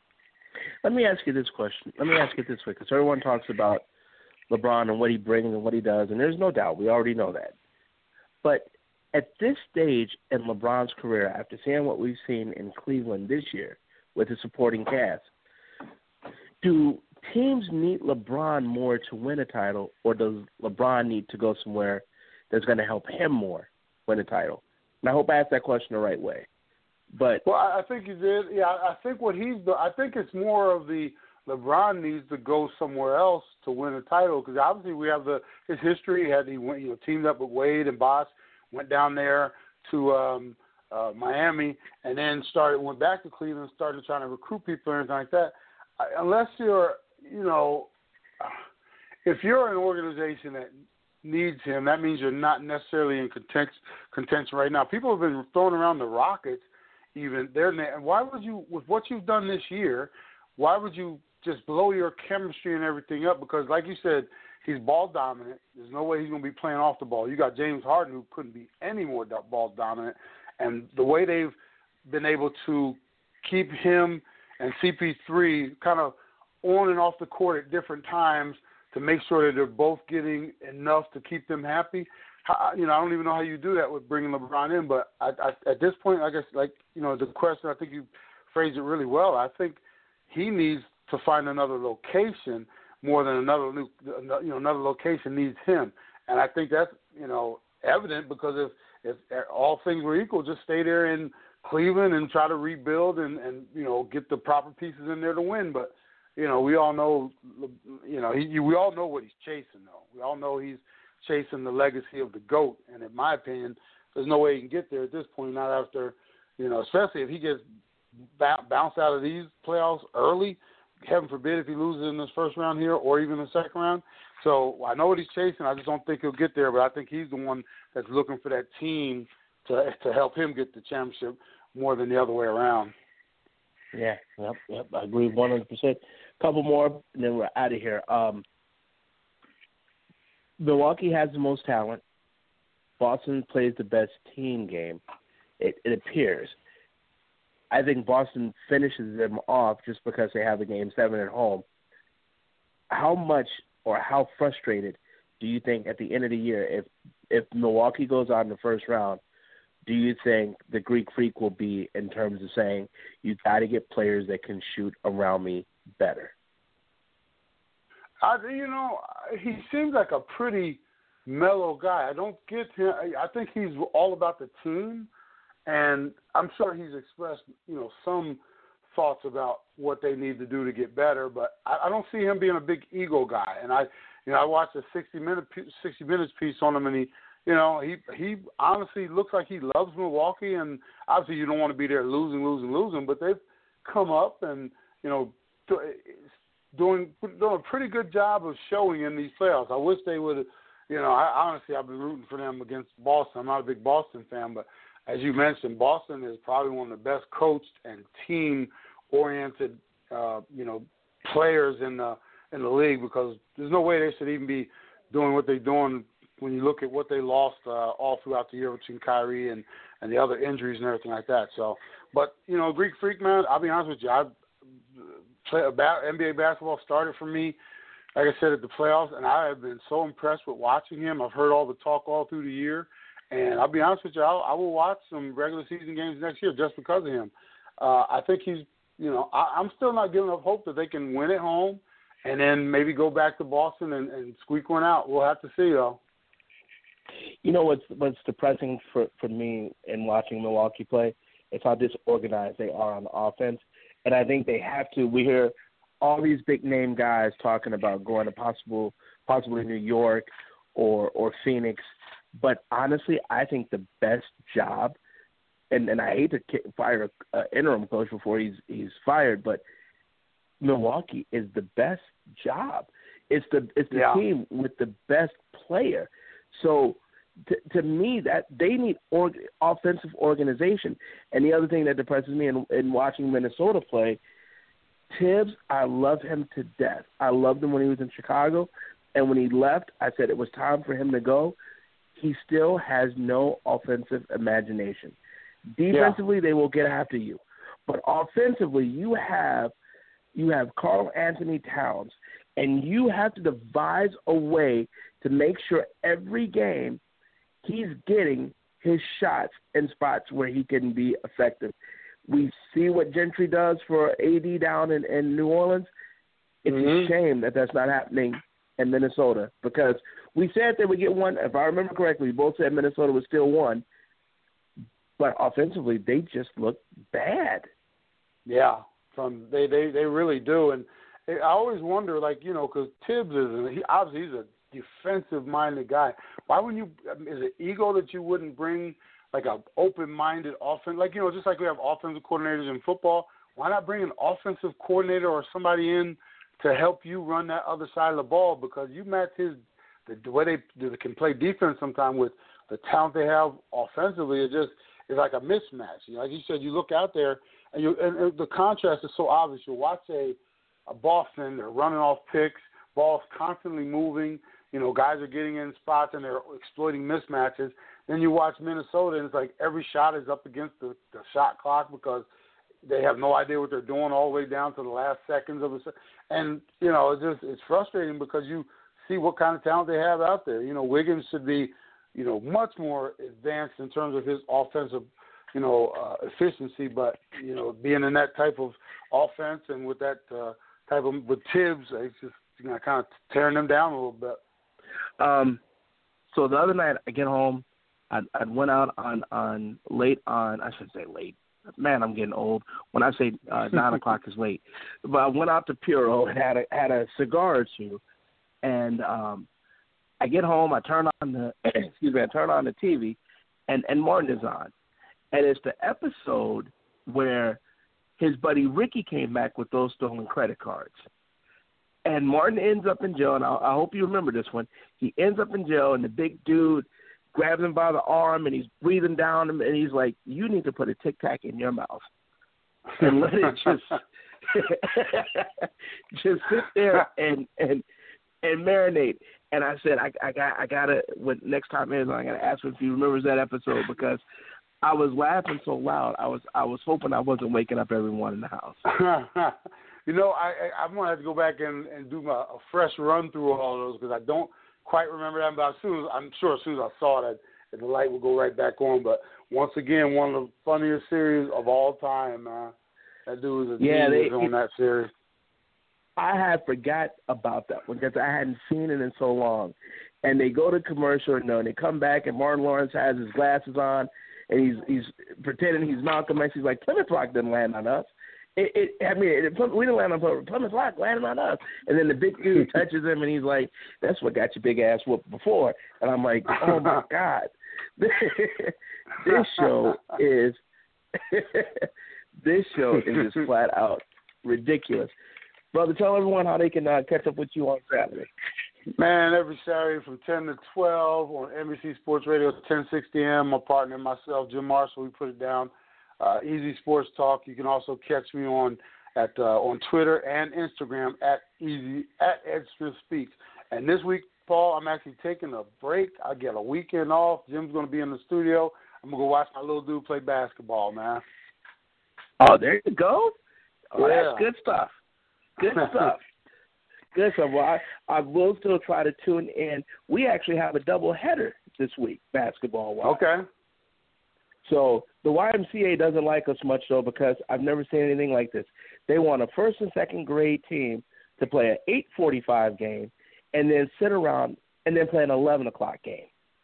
Let me ask you this question. Let me ask it this way, because everyone talks about LeBron and what he brings and what he does, and there's no doubt. We already know that. But at this stage in LeBron's career, after seeing what we've seen in Cleveland this year with his supporting cast, do teams need LeBron more to win a title, or does LeBron need to go somewhere that's going to help him more win a title? And I hope I asked that question the right way. But I think you did. Yeah, I think I think it's more of the LeBron needs to go somewhere else to win a title because obviously we have his history. He went, teamed up with Wade and Bosh, went down there to Miami, and then went back to Cleveland, started trying to recruit people and everything like that. Unless you're, if you're an organization that needs him, that means you're not necessarily in contention right now. People have been throwing around the Rockets, even their name. And why would you, with what you've done this year, why would you just blow your chemistry and everything up? Because, like you said, he's ball dominant. There's no way he's going to be playing off the ball. You got James Harden, who couldn't be any more ball dominant, and the way they've been able to keep him and CP3 kind of on and off the court at different times to make sure that they're both getting enough to keep them happy. I don't even know how you do that with bringing LeBron in, but at this point, I guess, the question, I think you phrased it really well. I think he needs to find another location more than another location needs him. And I think that's, evident because if all things were equal, just stay there in Cleveland and try to rebuild and get the proper pieces in there to win. But we all know we all know what he's chasing though. We all know he's chasing the legacy of the GOAT, and in my opinion, there's no way he can get there at this point. Not after especially if he gets bounced out of these playoffs early. Heaven forbid if he loses in this first round here or even the second round. So I know what he's chasing. I just don't think he'll get there, but I think he's the one that's looking for that team to help him get the championship more than the other way around. Yeah, yep. I agree 100%. Couple more, and then we're out of here. Milwaukee has the most talent. Boston plays the best team game. It appears. I think Boston finishes them off just because they have a Game 7 at home. How much or how frustrated do you think at the end of the year, if Milwaukee goes on in the first round, do you think the Greek Freak will be in terms of saying, you got to get players that can shoot around me better? He seems like a pretty mellow guy. I don't get him. I think he's all about the team. And I'm sure he's expressed, some thoughts about what they need to do to get better. But I don't see him being a big ego guy. And I watched a 60 Minutes piece on him, and he honestly looks like he loves Milwaukee. And obviously, you don't want to be there losing. But they've come up and doing a pretty good job of showing in these playoffs. I wish they would. I've been rooting for them against Boston. I'm not a big Boston fan, but as you mentioned, Boston is probably one of the best coached and team-oriented, players in the league, because there's no way they should even be doing what they're doing when you look at what they lost all throughout the year between Kyrie and the other injuries and everything like that. So, but Greek Freak, man, I'll be honest with you, NBA basketball started for me, like I said, at the playoffs, and I have been so impressed with watching him. I've heard all the talk all through the year. And I'll be honest with you, I will watch some regular season games next year just because of him. I think he's, I'm still not giving up hope that they can win at home and then maybe go back to Boston and squeak one out. We'll have to see, though. What's depressing for me in watching Milwaukee play is how disorganized they are on offense. And I think they have to. We hear all these big-name guys talking about going to possibly New York or Phoenix. But honestly, I think the best job, and I hate to fire an interim coach before he's fired, but Milwaukee is the best job. It's the team with the best player. So to me, that they need offensive organization. And the other thing that depresses me in watching Minnesota play, Tibbs, I love him to death. I loved him when he was in Chicago, and when he left, I said it was time for him to go. He still has no offensive imagination. Defensively, they will get after you. But offensively, you have Karl Anthony Towns, and you have to devise a way to make sure every game he's getting his shots in spots where he can be effective. We see what Gentry does for AD down in New Orleans. It's a shame that that's not happening in Minnesota, because we said they would get one. If I remember correctly, we both said Minnesota was still one, but offensively they just look bad. Yeah, they really do, and I always wonder, because Tibbs he's a defensive-minded guy. Why wouldn't you? Is it ego that you wouldn't bring like an open-minded offense? Just like we have offensive coordinators in football, why not bring an offensive coordinator or somebody in to help you run that other side of the ball? Because you match the way they can play defense sometimes with the talent they have offensively. It's like a mismatch. Like you said, you look out there and the contrast is so obvious. You watch a Boston, they're running off picks, balls constantly moving. Guys are getting in spots and they're exploiting mismatches. Then you watch Minnesota, and it's like every shot is up against the shot clock because they have no idea what they're doing all the way down to the last seconds of it. And, it's frustrating because you see what kind of talent they have out there. Wiggins should be, much more advanced in terms of his offensive, efficiency. But, being in that type of offense and with that with Tibbs, it's just kind of tearing them down a little bit. So the other night I get home, I went out on late on. I shouldn't say late. Man, I'm getting old. When I say 9 o'clock is late, but I went out to Puro and had a cigar or two, and I get home. I turn on the TV, and Martin is on, and it's the episode where his buddy Ricky came back with those stolen credit cards. And Martin ends up in jail, and I hope you remember this one. He ends up in jail, and the big dude grabs him by the arm, and he's breathing down him, and he's like, you need to put a Tic Tac in your mouth and let it just sit there and marinate. And I said, I gotta, when next time is, I gotta ask him if he remembers that episode, because I was laughing so loud. I was hoping I wasn't waking up everyone in the house. You know, I'm gonna have to go back and do a fresh run through all of those, because I don't quite remember that. But I'm sure as soon as I saw that, the light will go right back on. But once again, one of the funniest series of all time, man. That dude was a genius on that series. I had forgot about that one because I hadn't seen it in so long. And they go to commercial, and they come back, and Martin Lawrence has his glasses on, and he's pretending he's Malcolm X. He's like, Plymouth Rock didn't land on us. We didn't land on Plymouth Rock, landed on us. And then the big dude touches him, and he's like, that's what got your big ass whooped before. And I'm like, oh, my God. This show is just flat out ridiculous. Brother, tell everyone how they can catch up with you on Saturday. Man, every Saturday from 10 to 12 on NBC Sports Radio, 1060 AM. My partner and myself, Jim Marshall, we put it down. Easy Sports Talk. You can also catch me on Twitter and Instagram at Ed Smith Speaks. And this week, Paul, I'm actually taking a break. I get a weekend off. Jim's going to be in the studio. I'm going to go watch my little dude play basketball, man. Oh, there you go. Oh, yeah. That's good stuff. Good stuff. Good stuff. Well, I will still try to tune in. We actually have a doubleheader this week, basketball-wise. Okay. So the YMCA doesn't like us much, though, because I've never seen anything like this. They want a first and second grade team to play an 8:45 game and then sit around and then play an 11 o'clock game.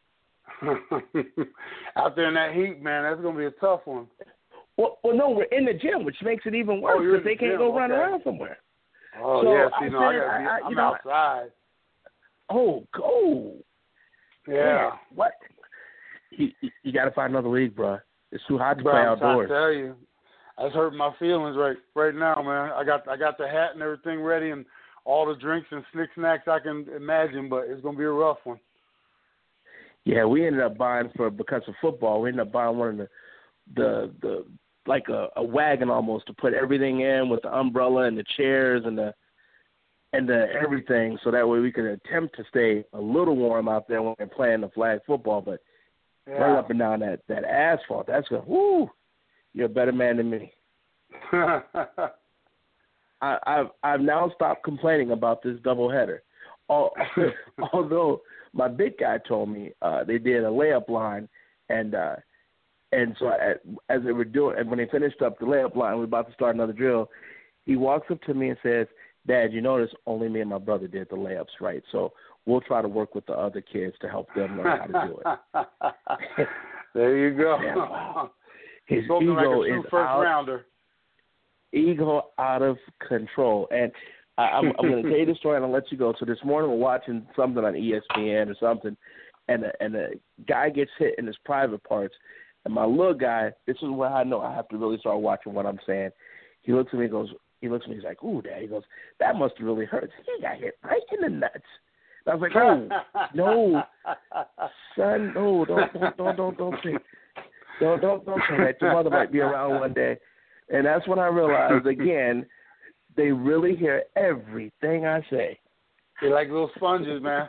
Out there in that heat, man, that's going to be a tough one. Well, no, we're in the gym, which makes it even worse because they can't go run around somewhere. Oh, so yeah, I'm outside. Oh, go. Yeah. Man, what? You got to find another league, bro. It's too hot to play outdoors. I tell you, that's hurting my feelings right now, man. I got the hat and everything ready and all the drinks and snacks I can imagine, but it's gonna be a rough one. Yeah, we ended up buying because of football. We ended up buying one of the like a wagon almost to put everything in with the umbrella and the chairs and the everything, so that way we could attempt to stay a little warm out there when we're playing the flag football, but. Yeah. Right up and down that asphalt. That's good. Woo! You're a better man than me. I've now stopped complaining about this doubleheader. Although my big guy told me they did a layup line, and so as they were doing, and when they finished up the layup line, we were about to start another drill. He walks up to me and says, "Dad, you notice only me and my brother did the layups, right? So." We'll try to work with the other kids to help them learn how to do it. There you go. Yeah, wow. His ego like a true is first-rounder. Ego out of control. And I'm going to tell you the story and I'll let you go. So this morning we're watching something on ESPN or something, and a guy gets hit in his private parts. And my little guy, this is where I know I have to really start watching what I'm saying. He looks at me and goes, he's like, ooh, Dad. He goes, that must have really hurt. He got hit right in the nuts. I was like, oh, no, son, no, don't say that. Your mother might be around one day. And that's when I realized, again, they really hear everything I say. They're like little sponges, man.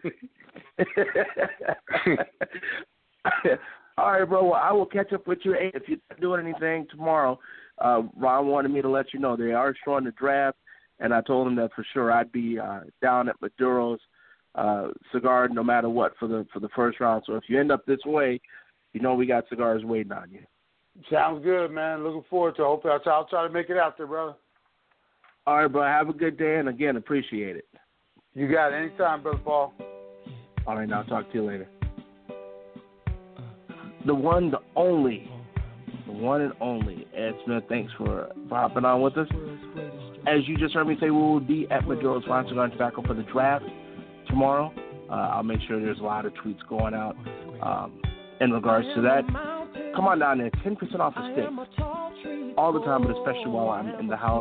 All right, bro, well, I will catch up with you. Hey, if you're not doing anything tomorrow, Ron wanted me to let you know they are showing the draft, and I told him that for sure I'd be down at Maduro's cigar no matter what for the first round. So if you end up this way, you know we got cigars waiting on you. Sounds good, man. Looking forward to it. I'll try to make it out there, brother. All right, bro. Have a good day, and again, appreciate it. You got it. Anytime, Brother Paul. All right, now talk to you later. the one, the only, the one and only Ed Smith. Thanks for hopping on with us. As you just heard me say, we will be at Maduro's Wine Cigar and Tobacco for the draft tomorrow. I'll make sure there's a lot of tweets going out in regards to that. Come on down there, 10% off the sticks all the time, but especially while I'm in the house.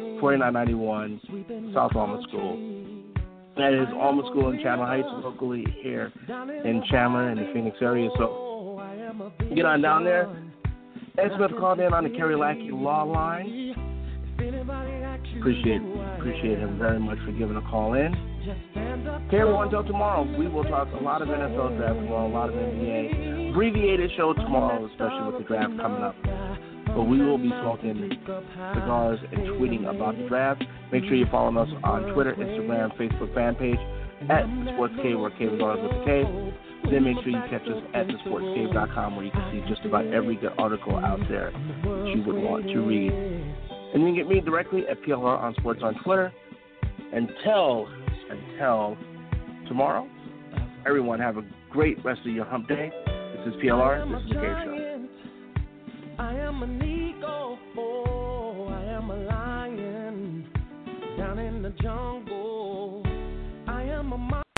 4991 South Alma School. That is Alma School in Chandler Heights, locally here in Chandler in the Phoenix area. So get on down there. Ed Smith called in on the Kerry Lackey Law Line. Appreciate him very much for giving a call in. Okay, everyone, until tomorrow, we will talk a lot of NFL draft tomorrow, a lot of NBA. Abbreviated show tomorrow, especially with the draft coming up. But we will be smoking cigars and tweeting about the draft. Make sure you follow us on Twitter, Instagram, Facebook fan page at SportsCave, where Cave is always with the Cave. Then make sure you catch us at thesportscave.com, where you can see just about every good article out there that you would want to read. And you can get me directly at PLR on Sports on Twitter. Until tomorrow, everyone have a great rest of your hump day. This is PLR. This is the Cave Show. I am an eagle, I am a lion down in the jungle. I am a